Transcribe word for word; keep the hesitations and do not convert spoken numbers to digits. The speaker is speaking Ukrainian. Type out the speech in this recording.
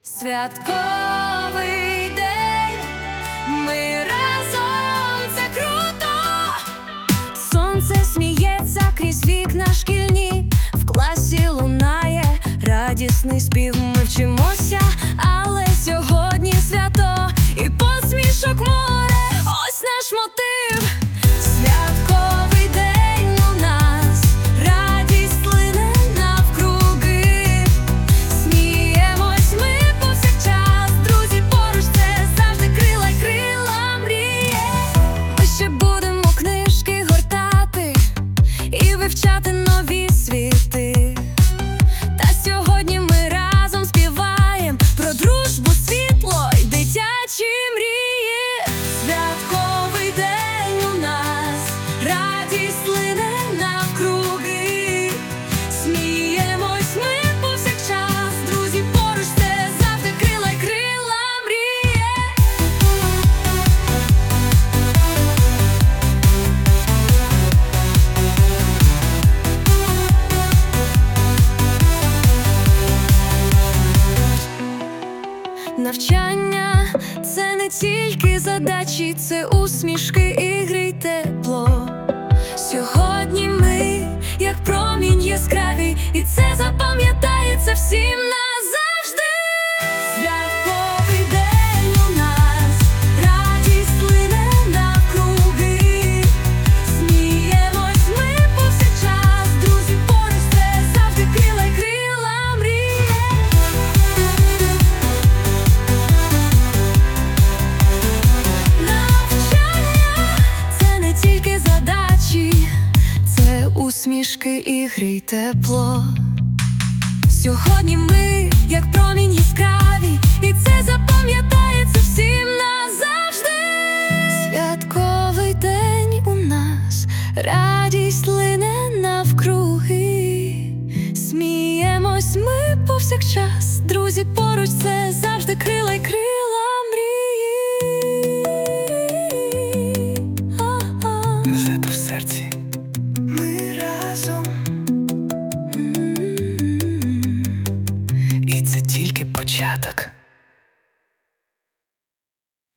Святковий день, ми разом, це круто. Сонце сміється крізь вікна шкільні, в класі лунає радісний спів. Ми вчимося, але сьогодні свято, і посмішок море, ось наш мотив. Святковий день у нас, радість лине навкруги. Сміємось ми повсякчас, друзі поруч, це завжди крила й крила мріє. Ми ще будемо книжки гортати і вивчати нові світи. Та сьогодні ми разом співаєм про дружбу, світло й дитячі мрії. Святковий день у нас, радість лине навкруги. Сміємось ми повсякчас, друзі поруч, це завжди крила й крила мріє. Навчання – це не тільки задачі, це усмішки, ігри й тепло. Сьогодні ми, як промінь яскравий, і це запам'ятається всім назавжди. Святковий день у нас, радість лине навкруги. Сміємось ми повсякчас, друзі поруч, це завжди крила й крила мріє. Це не тільки задачі, це усмішки, ігри й тепло. Сьогодні ми, як промінь яскраві, і це запам'ятається всім назавжди. Святковий день у нас, радість лине навкруги. Сміємось ми повсякчас, друзі поруч, це завжди